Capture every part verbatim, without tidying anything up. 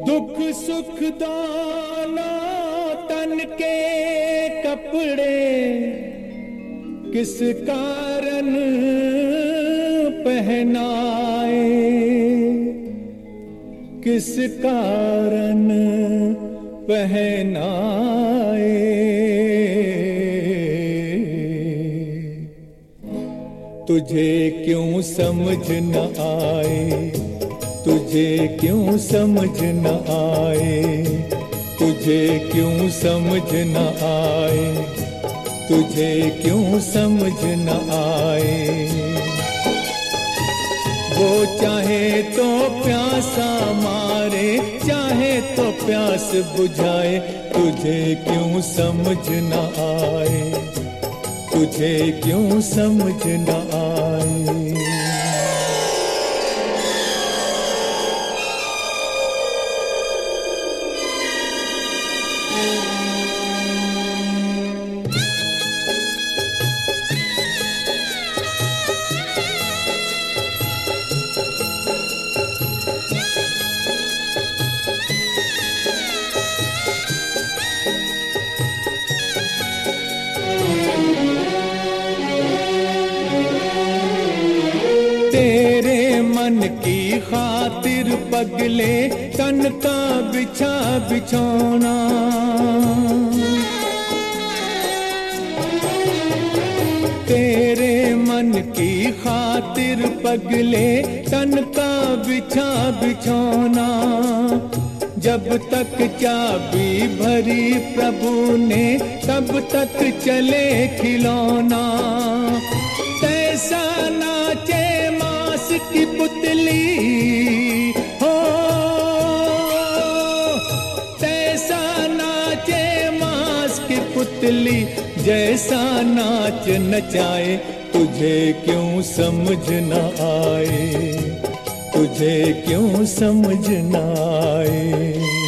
दुख सुख दोनों तन के कपड़े किस कारण पहनाए, किस कारण पहनाए। तुझे क्यों समझ न आए, तुझे क्यों समझ न आए, तुझे क्यों समझ न आए, तुझे क्यों समझ न आए। वो चाहे तो प्यासा मारे, चाहे तो प्यास बुझाए, तुझे क्यों समझ न आए, तुझे क्यों समझ न आए। की खातिर पगले तन का बिछा बिछौना, तेरे मन की खातिर पगले तन का बिछा बिछौना। जब तक चाबी भरी प्रभु ने तब तक चले खिलौना। तैसा नाचे मांस की पुतली हो, तैसा नाचे मांस की पुतली, जैसा नाच नचाए, तुझे क्यों समझ न आए, तुझे क्यों समझ न आए।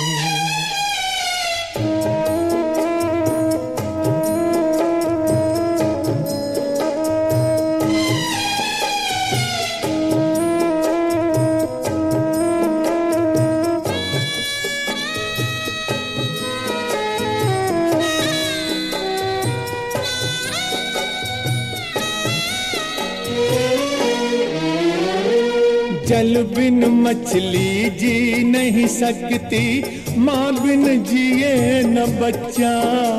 जल बिन मछली जी नहीं सकती, माँ बिन जिए न बच्चा।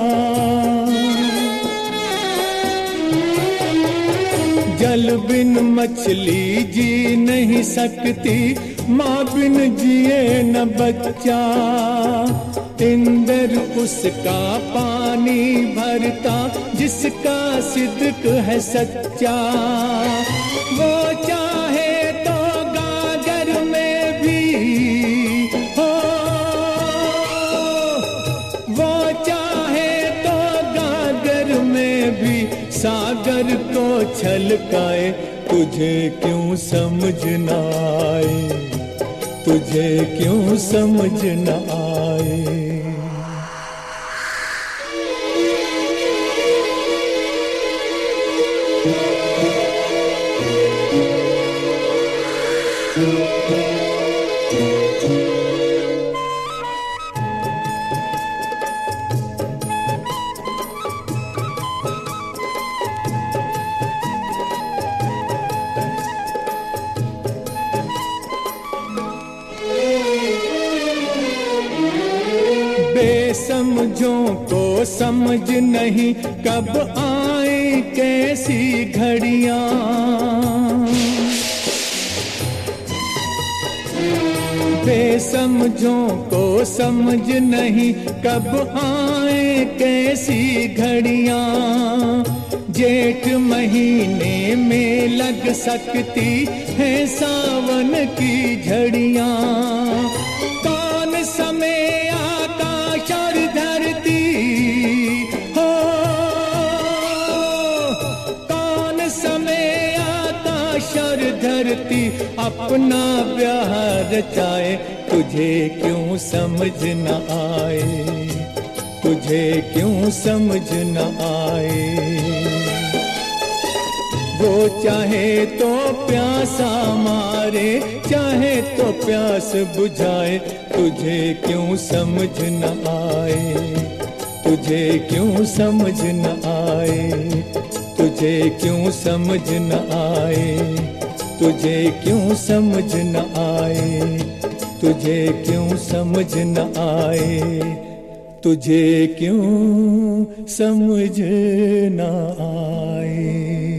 जल बिन मछली जी नहीं सकती, माँ बिन जिए न बच्चा। इंद्र उसका पानी भरता, जिसका सिद्क है सच्चा। वो चाहे सागर को छलकाए, तुझे क्यों समझ न आए, तुझे क्यों समझ न आए। बेसमझों को समझ नहीं, कब आए कैसी घड़ियां। बेसमझों को समझ नहीं, कब आए कैसी घड़ियां। जेठ महीने में लग सकती है सावन की झड़ियां। कौन समय आकाश और धरती हो, कौन समय आकाश और धरती अपना ब्याह रचाए, तुझे क्यों समझ न आए, तुझे क्यों समझ न आए। वो चाहे तो प्यासा मारे, मारे, चाहे तो प्यास बुझाए, तुझे क्यों समझ न आए, तुझे क्यों समझ न आए, तुझे क्यों समझ न आए, तुझे क्यों समझ न आए, तुझे क्यों समझ न आए, तुझे क्यों समझ न आए।